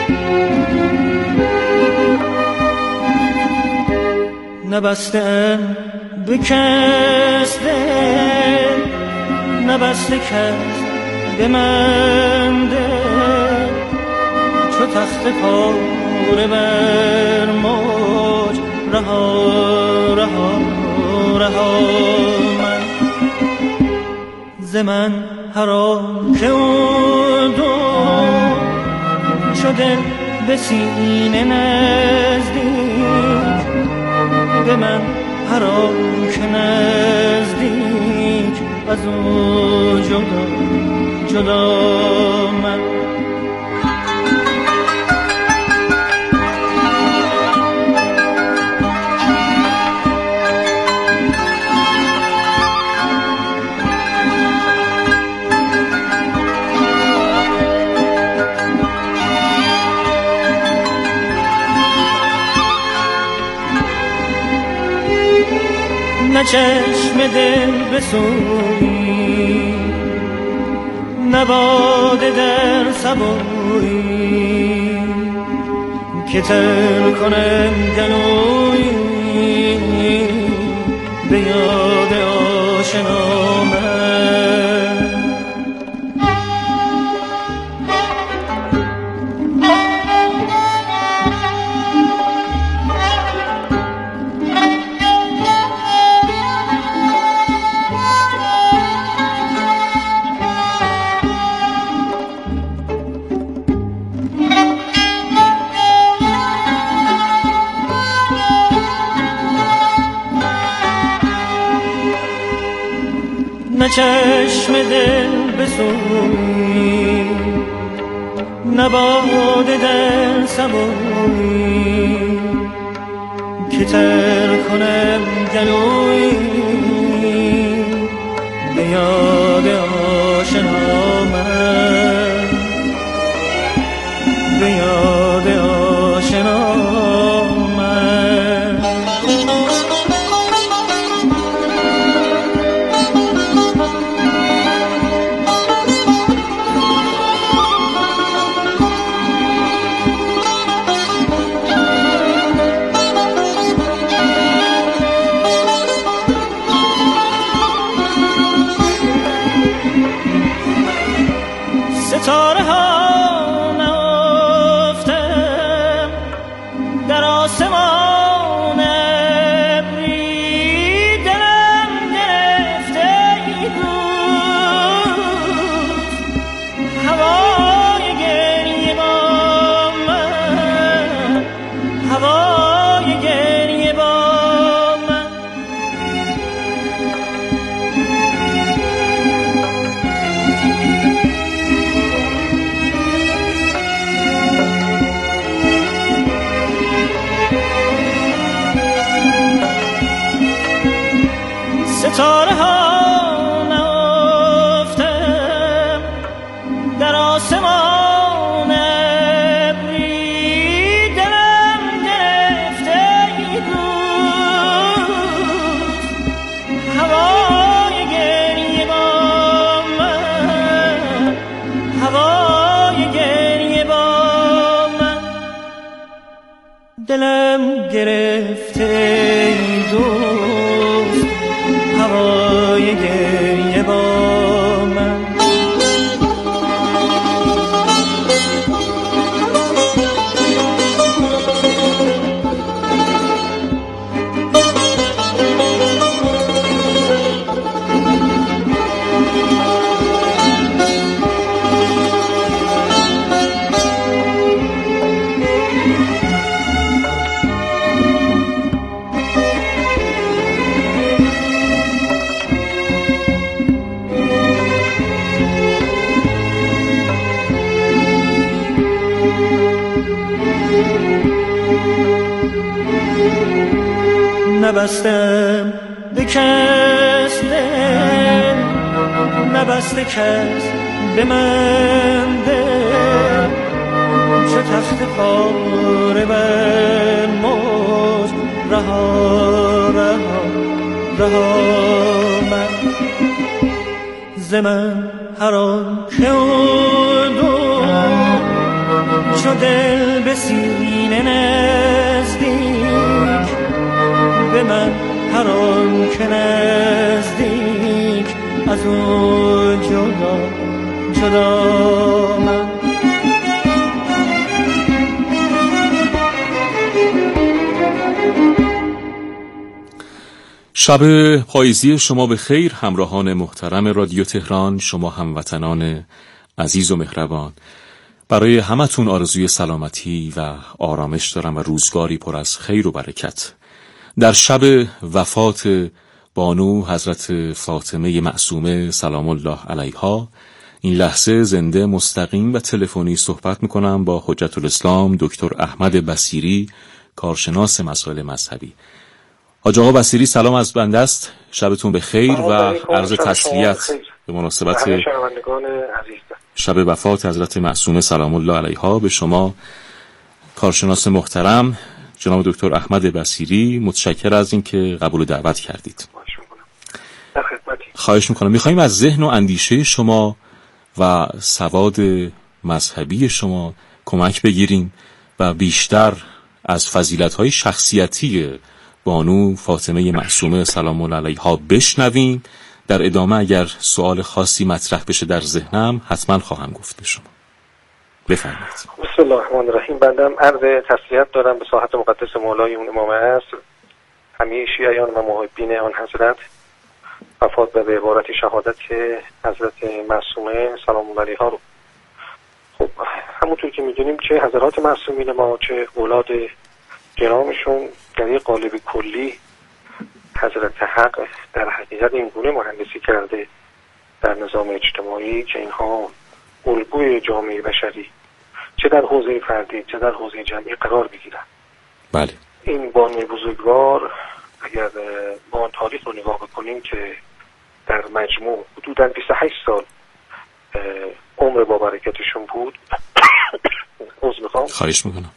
نبستم به کس دل، نبسته کس به من دل، چو تخت پاره بر موج رها رها رها من ز من هر آن که او دور شده به سینه نزدیک، به من هر آن که نزدیک از او جدا جدا من نه چشم دل بسویی، نه باده در سبویی که تر کنم گلویی به یاد آشنا من. نه چشم دل بسویی، نه باده در سبویی که تر کنم گلویی به یاد آشنا من، به یاد آشنا من. ستاره ها نهفتم در آسمان ابری، دلم گرفته ای روز هوای گریه با من، هوای گریه با من. ستاره ها نهفتم در آسمان ابری، دلم گرفته ای روز هوای گریه با من، هوای گریه با من. دلم گرفته ای دوست هوای گریه با من. نبستم به کس دل، نبسته کس به من دل، چو تخت پاره بر موج رها رها رها من ز من هر آن که او دور شده دل به سینه نزدیک، به من هر آن که نزدیک، از اون جدا جدا من. شب پاییزی شما به خیر همراهان محترم رادیو تهران، شما هموطنان عزیز و مهربان. برای همتون آرزوی سلامتی و آرامش دارم و روزگاری پر از خیر و برکت. در شب وفات بانو حضرت فاطمه معصومه سلام الله علیها این لحظه زنده مستقیم و تلفنی صحبت میکنم با حجت الاسلام دکتر احمد بصیری، کارشناس مسائل مذهبی. حاج آقا بصیری سلام از بنده است، شبتون به خیر و عرض تسلیت به مناسبت شب وفات حضرت معصومه سلام الله علیها به شما کارشناس محترم جناب دکتر احمد بصیری. متشکر از این که قبول دعوت کردید. خواهش میکنم. میخواییم از ذهن و اندیشه شما و سواد مذهبی شما کمک بگیریم و بیشتر از فضیلت‌های شخصیتی بانو فاطمه معصومه سلام الله علیها بشنویم. در ادامه اگر سوال خاصی مطرح بشه در ذهنم حتما خواهم گفت به شما. بفرمایید. بسم الله الرحمن الرحیم. بندم عرض تسلیت دارم به ساحت مقدس مولای اون امام عصر، همه شیعیان و محبین آن حضرت. وفات به عبارت شهادت حضرت معصومه سلام الله علیها رو. خب همونطور که میدونیم که حضرات معصومین ما چه اولاد جنامشون در یک قالب کلی حضرت حق در حقیقت این گونه مهندسی کرده در نظام اجتماعی که اینها الگوی جامعه بشری چه در حوزه فردی چه در حوزه جمعی قرار بگیرن. بله. این بانوی بزرگوار اگر با تاریخ رو نگاه بکنیم که در مجموع حدوداً 28 سال عمر با برکتشون بود. خواهش میکنم.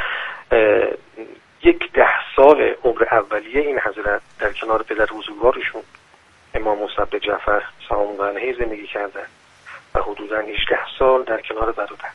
10 سال عمر اولیه این حضرت در کنار پدر بزرگوارشون امام موسی جعفر سلام الله علیه زندگی کردن و حدوداً 18 سال در کنار برادر.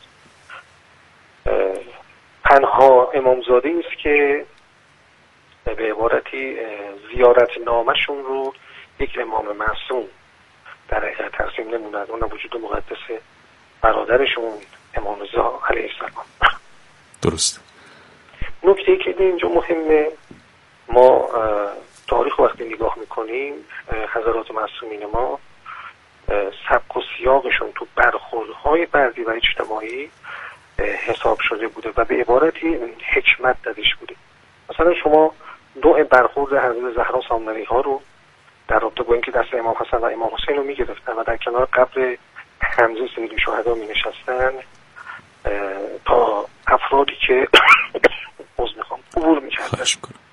تنها امامزاده است که به عبارتی زیارت نامشون رو یک امام معصوم در حقیقت ترسیم نموند، اون وجود مقدس برادرشون امام رضا علیه السلام. درست. نکته که اینجا مهمه، ما تاریخ وقتی نگاه میکنیم حضرات معصومین ما سبک و سیاقشون تو برخوردهای فردی و اجتماعی حساب شده بوده و به عبارتی حکمت درش بوده. مثلا شما نوع برخورد حضرت زهرا سلام الله علیها رو در رابطه با اینکه دست امام حسن و امام حسین رو میگرفتن و در کنار قبر حمزه سید الشهدا می نشستن تا افرادی که عبور میکردن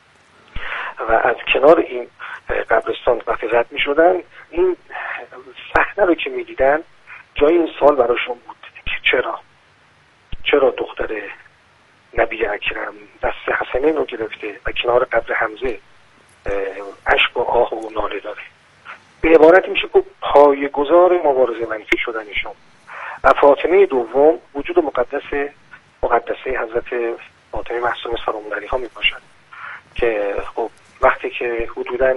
و از کنار این قبرستان وقتی رد میشدن، این صحنه رو که میدیدن جای این سوال براشون بود که چرا دختر نبی اکرم دست حسنین رو گرفته و کنار قبر حمزه اشک و آه و ناله داره. به عبارت میشه که پایه‌گذار مبارزه منفی شدنشون. و فاطمه دوم وجود مقدسه حضرت فاطمه معصومه سلام الله علیها میباشد که خب وقتی که حدوداً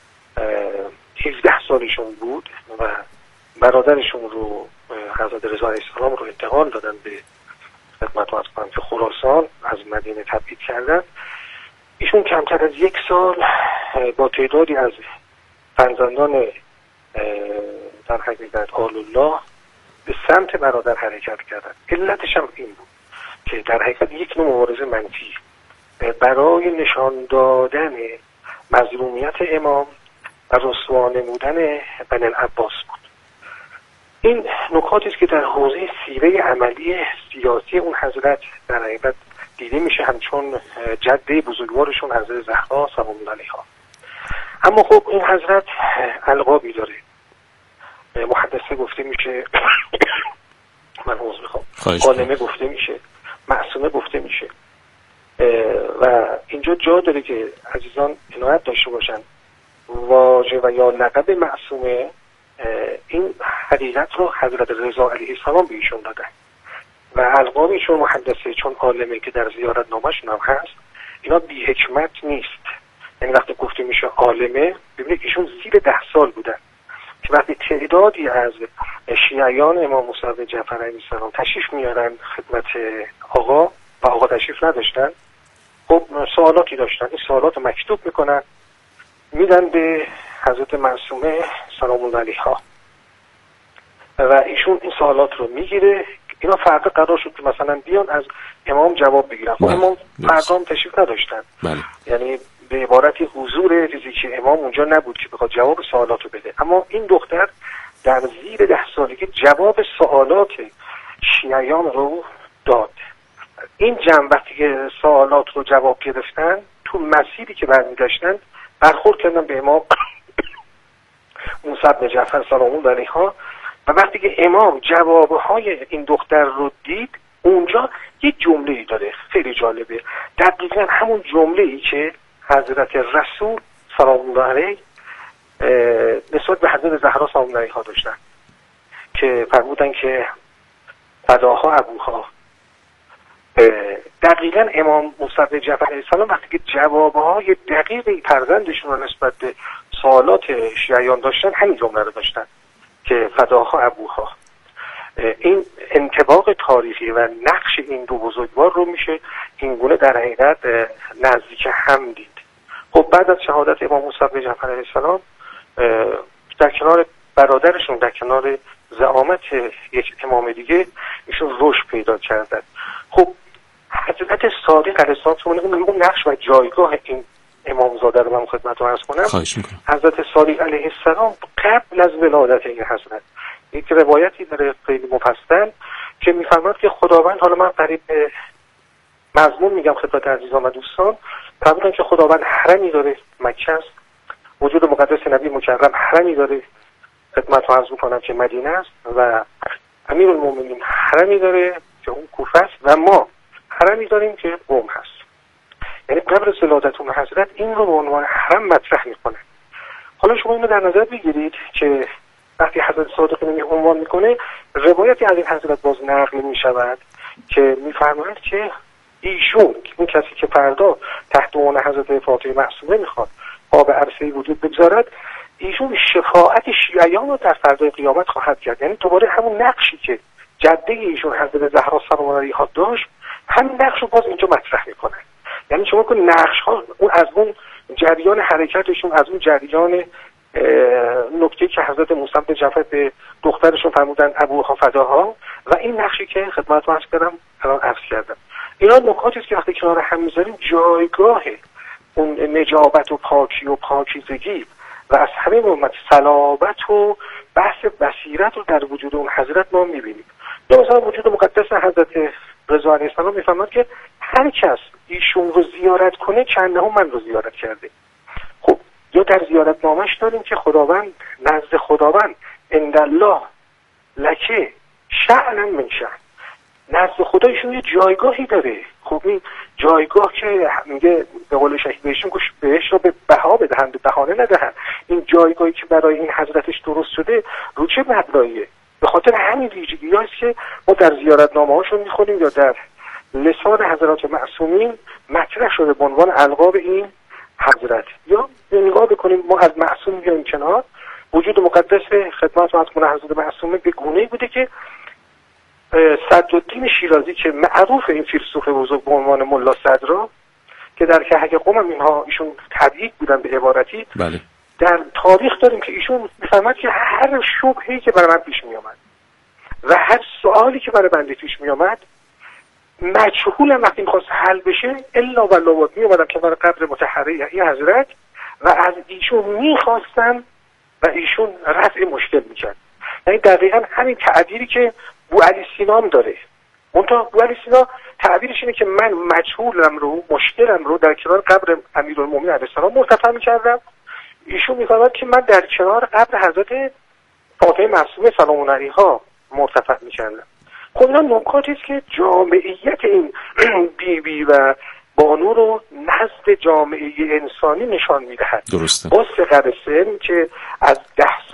17 سالشون بود و برادرشون رو حضرت رضا علیه السلام رو انتقال دادن به خدمت و که خراسان از مدینه تبعید کردن، ایشون کمتر از 1 سال با تعدادی از فرزندان در حقیقت آل الله به سمت برادر حرکت کردن. علتش هم این بود که در حقیقت یک نوع مبارزه منفی برای نشان دادن مظلومیت امام و رسوا نمودن بنی العباس بود. این نکاتی است که در حوزه سیره عملی سیاسی اون حضرت در حقیقت دیده میشه، همچون جده بزرگوارشون حضرت زهرا سلام الله علیها. اما خب این حضرت القابی داره، محدثه گفته میشه من عذر میخوام، عالمه گفته میشه، معصومه گفته میشه و اینجا جا داره که عزیزان عنایت داشته باشن واژه و یا لقب معصومه این حقیقت رو حضرت رضا علیه السلام به ایشون دادن و القابی چون محدثه، چون عالمه که در زیارت نامه‌شون هم هست، اینا بی حکمت نیست. یعنی وقتی گفته میشه عالمه، ببینید ایشون زیر 10 سال بودن که وقتی تعدادی از شیعیان امام موسی جعفر علیه السلام تشریف میارن خدمت آقا و آقا تشریف نداشتن، خب سوالاتی داشتن، این سوالات رو مکتوب میکنن میدن به حضرت معصومه سلام الله علیها و ایشون این سوالات رو میگیره. اینا فردا قرار شد که مثلا بیان از امام جواب بگیرن. خب امام فردا هم تشریف نداشتن. یعنی به عبارتی حضور فیزیکی امام اونجا نبود که بخواد جواب سوالات رو بده. اما این دختر در زیر 10 سالگی جواب سوالات شیعیان رو داد. این جمع وقتی که سوالات رو جواب گرفتن، تو مسیری که برمیگشتن برخورد کردن به امام موسی بن جعفر سلام الله علیها و وقتی که امام جوابهای این دختر رو دید، اونجا یه جمله‌ای داره خیلی جالبه، دقیقاً همون جمله‌ای که حضرت رسول سلام الله علیه نسبت به حضرت زهرا سلام الله علیها داشتن که فرمودن که فداها ابوها. دقیقاً امام موسی بن جعفر علیه السلام وقتی که جوابهای دقیقی فرزندشون رو نسبت به سوالات شیعیان داشتن، همین جمله رو داشتن که فداها ابوها. این انطباق تاریخی و نقش این دو بزرگوار رو میشه این گونه در حقیقت نزدیک هم دید. خب بعد از شهادت امام موسی بن جعفر علیه السلام در کنار برادرشون، در کنار زعامت یک امام دیگه، ایشون رشد پیدا کردن. خب حضرت صادق علیه السلام اون نقش و جایگاه این امامزاده رو من خدمتتون عرض کنم. حضرت صادق علیه السلام قبل از ولادت این حضرت یک روایتی داره خیلی مفصل که میفرماد که خداوند، حالا من قریب مضمون میگم خدمت عزیزان و دوستان، فرمودن که خداوند حرمی داره، مکه است، وجود مقدس نبی مکرم حرمی داره، خدمتتون عرض میکنم که مدینه است، و امیرالمومنین حرمی داره که اون کوفه است، و ما حرمی داریم که قم هست. یعنی قبل از ولادت اون حضرت این رو به عنوان حرم مطرح میکنه. حالا شما اینو در نظر بگیرید که وقتی حضرت صادق اینو عنوان میکنه، روایتی از این حضرت باز نقل میشود که میفرماید که ایشون، اون کسی که فردا تحت عنوان حضرت فاطمه معصومه میخواد آب عرصه‌ای وجود بگذارد، ایشون شفاعت شیعیان رو در فردای قیامت خواهد کرد. یعنی دوباره همون نقشی که جده ایشون حضرت زهرا سلام الله علیها داشت، همین نقش رو باز اینجا مطرح میکنه. یعنی شما که نقش ها اون از اون جریان حرکتشون، از اون جریان نکته که حضرت موسی بن جعفر به دخترشون فرمودن ابوها فداها، و این نقشی که خدمتتون عرض کردم الان عرض کردم، اینا نکاتی است که وقتی کنار هم میذاریم جایگاه اون نجابت و پاکی و پاکیزگی و از همه امت صلابت و بحث بصیرت رو در وجود اون حضرت ما میبینیم. یا مثلا وجود مقدس حضرت رضا علیه السلام میفهمد که هر کس ایشون رو زیارت کنه چند هم من رو زیارت کرده. خب یا در زیارت نامش داریم که خداوند، نزد خداوند عند الله لکه شأنا من شأن، نزد خدایشون یه جایگاهی داره. خب این جایگاه که میگه به قول شهید بهشون گوش بهش رو به بها بدهند، به بهانه ندهند. این جایگاهی که برای این حضرتش درست شده رو چه مبناییه؟ به خاطر همین ویژگی هست که ما در زیارت نامه هاشون میخونیم یا در لسان حضرات معصومین مطرح شده به عنوان القاب این حضرت. یا نگاه بکنیم ما از معصوم بیایم کنار، وجود مقدس خدمت از حضرت معصومه به گونه‌ای بوده که صدرالدین شیرازی که معروف این فیلسوف بزرگ به عنوان ملا صدرا که در کهک قم هم اینها ایشون تبعید بودن به عبارتی، بله. در تاریخ داریم که ایشون میفهمد که هر شبهه‌ای که برای من پیش می آمد و هر سوالی که برای بنده پیش می آمد مجهول وقتی میخواست حل بشه الا والله بود می اومدم که برای قبر مطهره این حضرت و از ایشون میخواستم و ایشون رفع مشکل میکرد. یعنی دقیقا همین تعبیری که بو علی سینا هم داره. منتها بو علی سینا تعبیرش اینه که من مجهولم رو، مشکلم رو در کنار قبر امیرالمومنین علیه السلام مرتفع میکردم. ایشون میفهمد که من در کنار قبر حضرت فاطمه معصومه سلام الله علیها مرتفع میکردم. خب اینا نکاتی است که جامعیت این بیبی و بانو رو نزد جامعه انسانی نشان میدهد. درسته. با صغر سن که از 10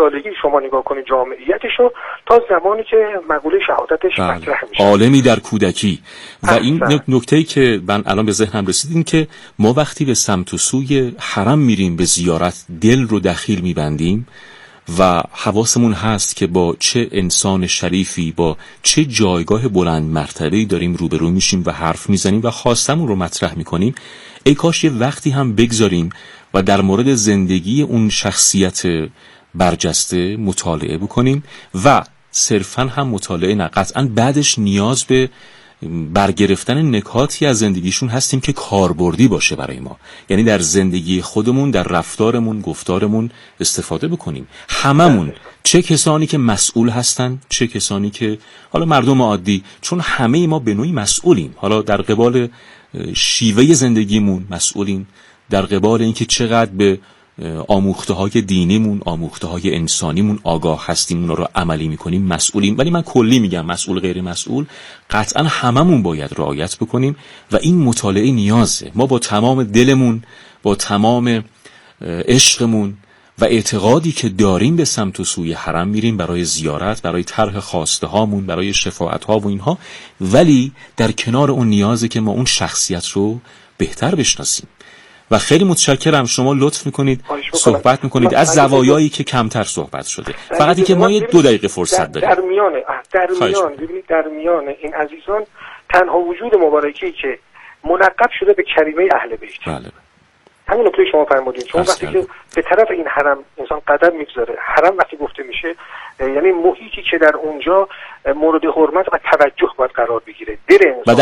سالگی شما نگاه کنید جامعیتشو تا زمانی که مقوله شهادتش مطرح میشه. عالمی در کودکی. و این نکته‌ای که من الان به ذهنم رسید این که ما وقتی به سمت و سوی حرم میریم به زیارت دل رو دخیل میبندیم و حواسمون هست که با چه انسان شریفی، با چه جایگاه بلند مرتبه‌ای داریم روبرو میشیم و حرف میزنیم و خواستمون رو مطرح میکنیم، ای کاش یه وقتی هم بگذاریم و در مورد زندگی اون شخصیت برجسته مطالعه بکنیم و صرفاً هم مطالعه نه، قطعاً بعدش نیاز به برگرفتن نکاتی از زندگیشون هستیم که کاربردی باشه برای ما، یعنی در زندگی خودمون، در رفتارمون، گفتارمون استفاده بکنیم. هممون، چه کسانی که مسئول هستن، چه کسانی که حالا مردم عادی، چون همه ما به نوعی مسئولیم. حالا در قبال شیوه زندگیمون مسئولیم، در قبال اینکه چقدر به آموخته‌های دینیمون، آموخته‌های انسانیمون آگاه هستیم، اونا رو عملی می‌کنیم، مسئولیم. ولی من کلی میگم مسئول غیر مسئول قطعاً هممون باید رعایت بکنیم و این مطالعه نیازه. ما با تمام دلمون، با تمام عشقمون و اعتقادی که داریم به سمت و سوی حرم میریم برای زیارت، برای طرح خواسته هامون، برای شفاعت ها و اینها، ولی در کنار اون نیازه که ما اون شخصیت رو بهتر بشناسیم. و خیلی متشکرم شما لطف میکنید صحبت میکنید از زوایایی که کمتر صحبت شده. فقط اینکه ما 2 دقیقه فرصت داریم. در میان این عزیزان تنها وجود مبارکی که منقب شده به کریمه اهل بیت. بله. همین نکته شما فرمودید. چون وقتی که به طرف این حرم انسان قدم میگذاره، حرم وقتی گفته میشه یعنی محیطی که در اونجا مورد حرمت و توجه باید قرار بگیره. و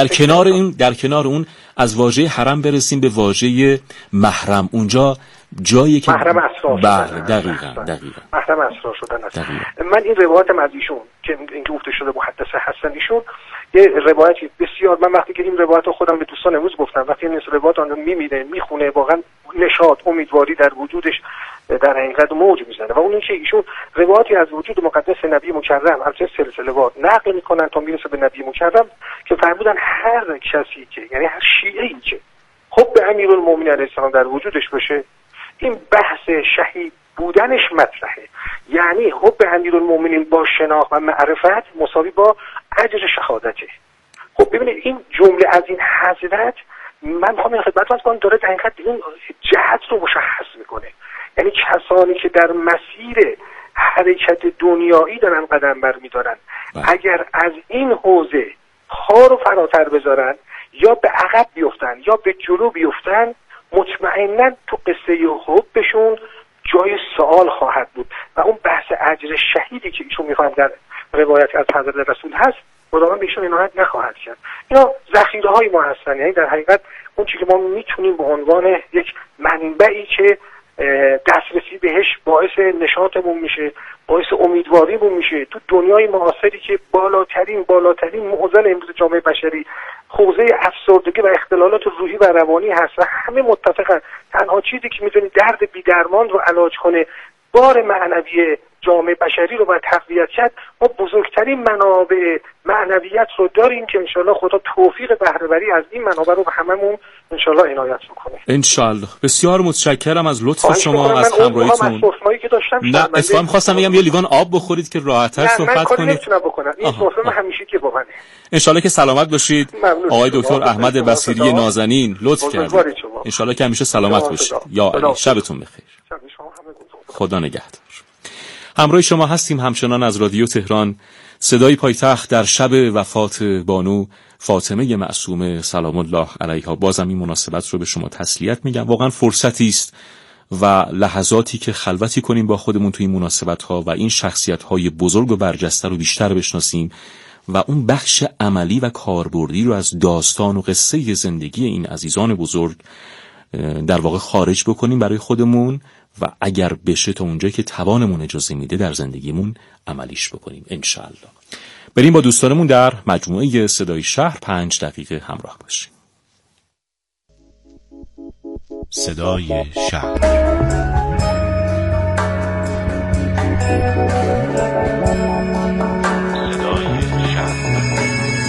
در کنار اون از واژه حرم برسیم به واژه محرم. اونجا جایی که محرم اسرار شدن. دقیقاً. محرم اسرار شدن است. من این روایتم از ایشون که اینکه گفته شده محدث هستن ایشون، یه روایتی بسیار، من وقتی که این روایت رو خودم به دوستان امروز گفتم، وقتی این روایت رو میمیره میخونه، واقعا نشاط، امیدواری در وجودش در حقیقت موج میزنه. و اون اینکه ایشون روایتی از وجود مقدس نبی مکرم از سلسله‌وار نقل میکنن تا میرسه به نبی مکرم که فرمودن هر کسی که، یعنی هر شیعه‌ای که حب امیرالمومنین علیه السلام در وجودش باشه، این بحث شهید بودنش مطرحه. یعنی حب امیرالمومنین با شناخت و معرفت مساوی با اجر شهادته. خب ببینید این جمله از این حضرت من میخوام خدمتتون کنم داره در حقیقت این جهت رو مشخص میکنه. یعنی کسانی که در مسیر حرکت دنیایی دارن قدم برمیدارن، اگر از این حوزه خار و فراتر بذارن یا به عقب بیفتن یا به جلو بیفتن، مطمئناً تو قصه حبشون جای سوال خواهد بود و اون بحث اجر شهیدی که ایشون میخواهند در روایت از حضرت رسول هست خداوند به ایشون عنایت نخواهد کرد. اینا ذخیره های ما هستن. یعنی در حقیقت اون چیزی که ما میتونیم به عنوان یک منبعی که دسترسی بهش باعث نشاطمون میشه، باعث امیدواریمون میشه تو دنیای معاصری که بالاترین معضل امروز جامعه بشری حوزه افسردگی و اختلالات روحی و روانی هست و همه متفقن تنها چیزی که میتونه درد بی‌درمان رو علاج کنه بار معنوی جامعه بشری رو باید تقویت کرد. ما بزرگترین منابع معنویت رو داریم که انشالله خدا توفیق بهره‌وری از این منابع رو به هممون انشالله عنایت بکنه. انشالله. بسیار متشکرم از لطف شما، از همراهیتون. نه اتفاقا می‌خواستم بگم یه لیوان آب بخورید که راحت‌تر صحبت کنید. من نمیتونم بکنم. این صحبت همیشه که با منه. انشالله که سلامت باشید. آقای دکتر احمد بصیری نازنین لطف کردید. انشالله که همیشه سلامت باشید. یا علی شبتون بخیر. خدا نگهدار. همراه شما هستیم همچنان از رادیو تهران، صدای پایتخت در شب وفات بانو فاطمه معصومه سلام الله علیها. بازم این مناسبت رو به شما تسلیت میگم. واقعا فرصتی است و لحظاتی که خلوتی کنیم با خودمون توی این مناسبت ها و این شخصیت های بزرگ و برجسته رو بیشتر بشناسیم و اون بخش عملی و کاربردی رو از داستان و قصه زندگی این عزیزان بزرگ در واقع خارج بکنیم برای خودمون و اگر بشه تا اونجایی که توانمون اجازه میده در زندگیمون عملیش بکنیم انشالله. بریم با دوستانمون در مجموعه صدای شهر 5 دقیقه همراه باشیم. صدای شهر.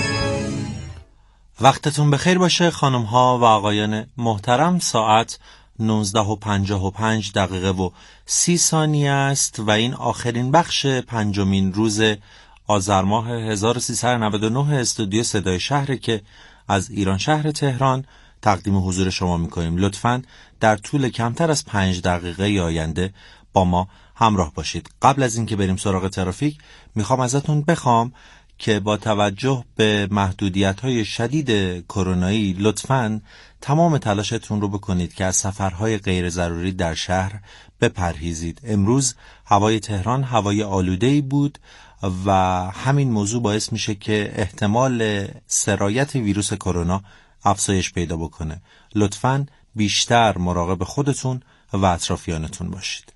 وقتتون بخیر باشه خانم ها و آقایان محترم. ساعت 19:55 است و این آخرین بخش 5مین روز آذر ماه 1399 استودیو صدای شهر که از ایران شهر تهران تقدیم حضور شما می‌کنیم. لطفاً در طول کمتر از 5 دقیقه آینده با ما همراه باشید. قبل از اینکه بریم سراغ ترافیک میخوام ازتون بخوام که با توجه به محدودیت‌های شدید کرونایی لطفاً تمام تلاشتون رو بکنید که از سفرهای غیر ضروری در شهر بپرهیزید. امروز هوای تهران هوای آلوده‌ای بود و همین موضوع باعث میشه که احتمال سرایت ویروس کرونا افزایش پیدا بکنه. لطفاً بیشتر مراقب خودتون و اطرافیانتون باشید.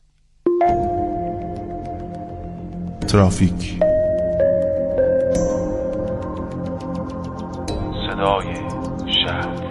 ترافیک، صدای شهر.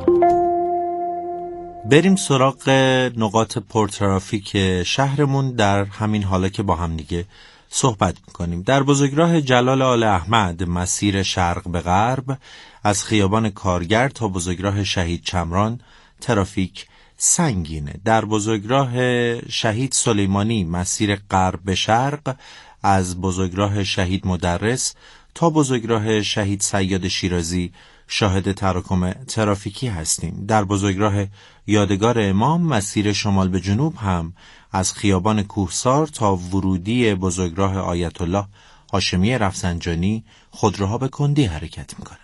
بریم سراغ نقاط پرترافیک شهرمون در همین حالا که با هم دیگه صحبت میکنیم. در بزرگراه جلال آل احمد مسیر شرق به غرب از خیابان کارگر تا بزرگراه شهید چمران ترافیک سنگینه. در بزرگراه شهید سلیمانی مسیر غرب به شرق از بزرگراه شهید مدرس تا بزرگراه شهید سیاد شیرازی شاهد تراکم ترافیکی هستیم. در بزرگراه یادگار امام مسیر شمال به جنوب هم از خیابان کوهسار تا ورودی بزرگراه آیت الله هاشمی رفسنجانی خودروها به کندی حرکت می‌کنند.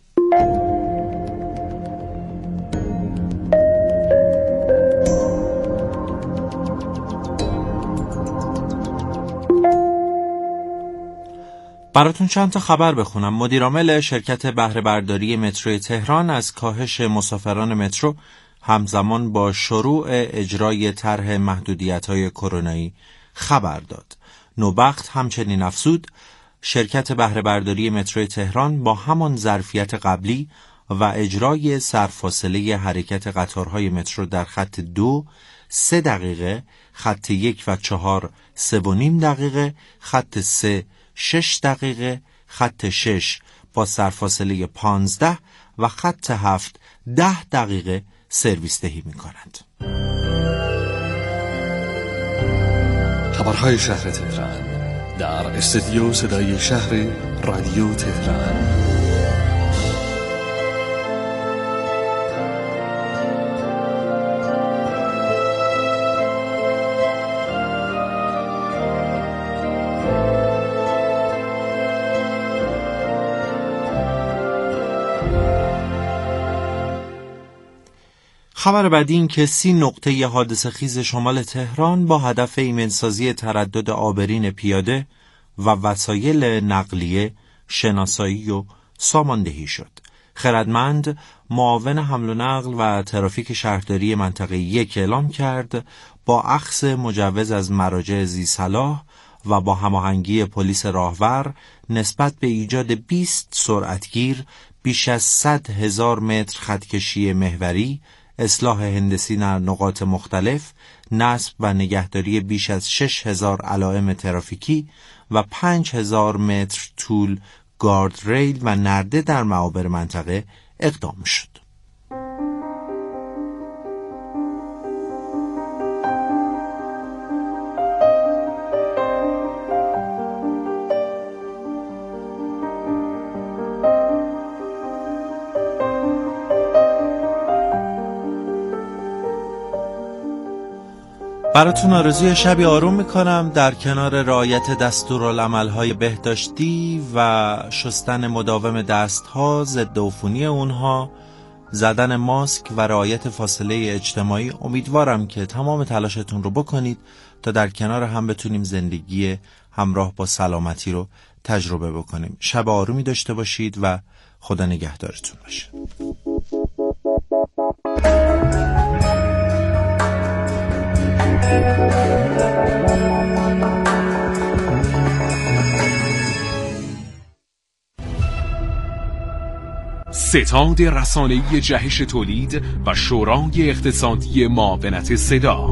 براتون چند تا خبر بخونم. مدیرعامل شرکت بهره برداری مترو تهران از کاهش مسافران مترو همزمان با شروع اجرای طرح محدودیت‌های کرونایی خبر داد. نوبخت همچنین افزود شرکت بهره برداری مترو تهران با همان ظرفیت قبلی و اجرای سرفاصله حرکت قطارهای مترو در خط 2 3 دقیقه، خط 1 و 4 3.5 دقیقه، خط 3 6 دقیقه، خط 6 با سرفاصله 15 و خط 7 10 دقیقه سرویس دهی می کنند. خبرهای شهر تهران در استودیو صدای شهر رادیو تهران. خبر بعدی این که 30 نقطه حادثه خیز شمال تهران با هدف ایمنسازی تردد عابرین پیاده و وسایل نقلیه شناسایی و ساماندهی شد. خردمند معاون حمل و نقل و ترافیک شهرداری منطقه 1 اعلام کرد با اخذ مجوز از مراجع ذی‌صلاح و با هماهنگی پلیس راهور نسبت به ایجاد 20 سرعتگیر، بیش از 100,000 متر خطکشی محوری، اصلاح هندسی در نقاط مختلف، نصب و نگهداری بیش از 6,000 علائم ترافیکی و 5,000 متر طول گارد ریل و نرده در معابر منطقه اقدام شد. براتون آرزوی شبی آروم میکنم در کنار رعایت دستورالعمل‌های بهداشتی و شستن مداوم دستها، ضد عفونی اونها، زدن ماسک و رعایت فاصله اجتماعی. امیدوارم که تمام تلاشتون رو بکنید تا در کنار هم بتونیم زندگی همراه با سلامتی رو تجربه بکنیم. شب آرومی داشته باشید و خدا نگهدارتون باشه. ستاد رسانه‌ای جهش تولید و شورای اقتصادی معاونت صدا.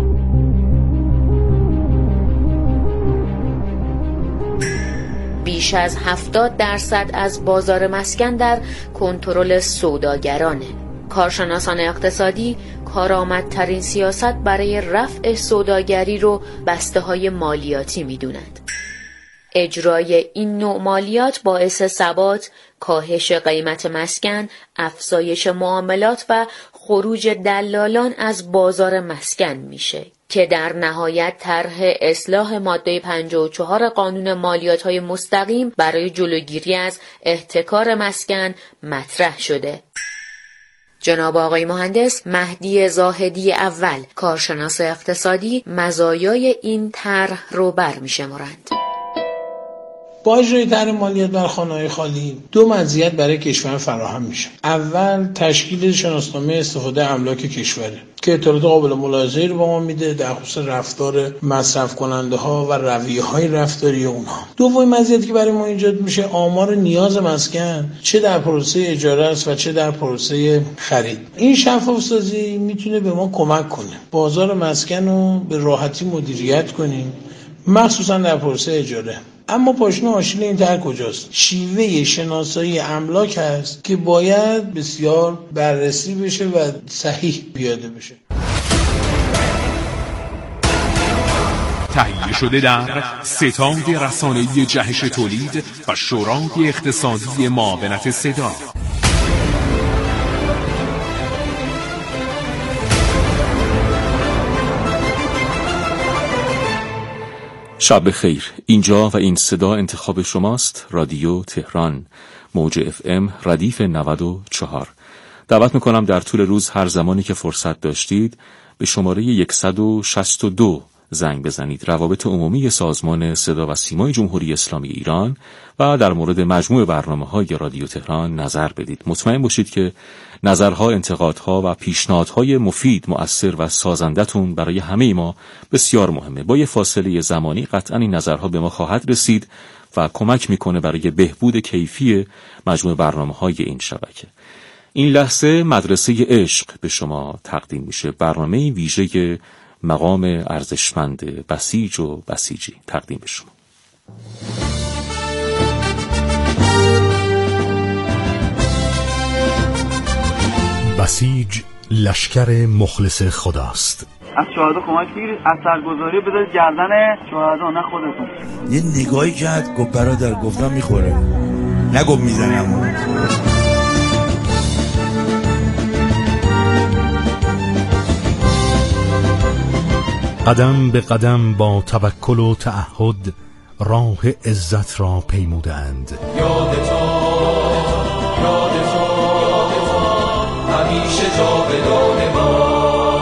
بیش از 70% از بازار مسکن در کنترل سوداگرانه. کارشناسان اقتصادی کارآمدترین سیاست برای رفع سوداگری رو بسته‌های مالیاتی می‌دونند. اجرای این نوع مالیات باعث ثبات، کاهش قیمت مسکن، افزایش معاملات و خروج دلالان از بازار مسکن میشه که در نهایت طرح اصلاح ماده 54 قانون مالیات‌های مستقیم برای جلوگیری از احتکار مسکن مطرح شده. جناب آقای مهندس مهدی زاهدی اول، کارشناس اقتصادی، مزایای این طرح رو برمی‌شمارند. با اجرای طرح مالیات بر خانه‌های خالی 2 مزیت برای کشور فراهم میشه. اول تشکیل شناسنامه استفاده املاک کشوره که اطلاعات قابل ملاحظه‌ای رو به ما میده در خصوص رفتار مصرف کننده ها و رویه‌های رفتاری اونها. دومین مزیتی که برای ما ایجاد میشه آمار نیاز مسکن، چه در پروسه اجاره است و چه در پروسه خرید. این شفاف سازی میتونه به ما کمک کنه بازار مسکن رو به راحتی مدیریت کنیم، مخصوصا در پروسه اجاره. اما پاشنه آشیل این طرح کجاست؟ شیوه شناسایی املاک هست که باید بسیار بررسی بشه و صحیح پیاده بشه. تهیه شده در ستاد رسانه‌ای جهش تولید و شورای اقتصادی معاونت صدا. شب خیر. اینجا و این صدا انتخاب شماست. رادیو تهران، موج FM ردیف 94. دعوت میکنم در طول روز هر زمانی که فرصت داشتید به شماره 162 زنگ بزنید. روابط عمومی سازمان صدا و سیمای جمهوری اسلامی ایران و در مورد مجموع برنامه‌های رادیو تهران نظر بدید. مطمئن باشید که نظرها، انتقادها و پیشنهادهای مفید، مؤثر و سازندتون برای همه ما بسیار مهمه. با یه فاصله زمانی قطعاً این نظرها به ما خواهد رسید و کمک میکنه برای بهبود کیفی مجموع برنامه‌های این شبکه. این لحظه مدرسه عشق به شما تقدیم میشه. برنامه ویژه مقام ارزشمند بسیج و بسیجی تقدیم به شما. بسیج لشکر مخلص خداست. از شهدا کمک بگیرید، اثرگذاری بذارید گردن شهدا، نه خودتون. یه نگاهی کرد گفت برادر، گفتم میخوره، نگفت میزنم. قدم به قدم با توکل و تعهد راه عزت را پیمودند. یادتا همیشه جاودان ما.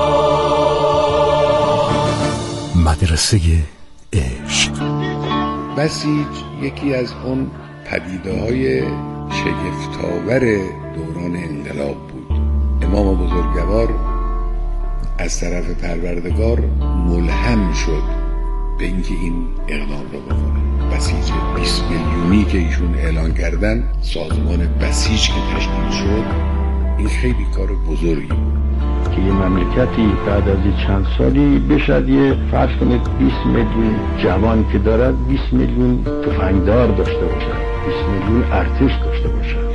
مدرسه عشق. بسیج یکی از اون پدیده‌های شگفت‌آور دوران انقلاب بود. امام بزرگوار از طرف پروردگار ملهم شد به اینکه این اقدام رو بکنه. بسیج 20 میلیونی که ایشون اعلان کردن، سازمان بسیج که تشکیل شد، این خیلی کار بزرگی بود که یه مملکتی بعد از چند سالی بشد یه فرض کنید 20 میلیون جوان که دارد 20 میلیون تفنگدار داشته باشد، 20 میلیون ارتش داشته باشد.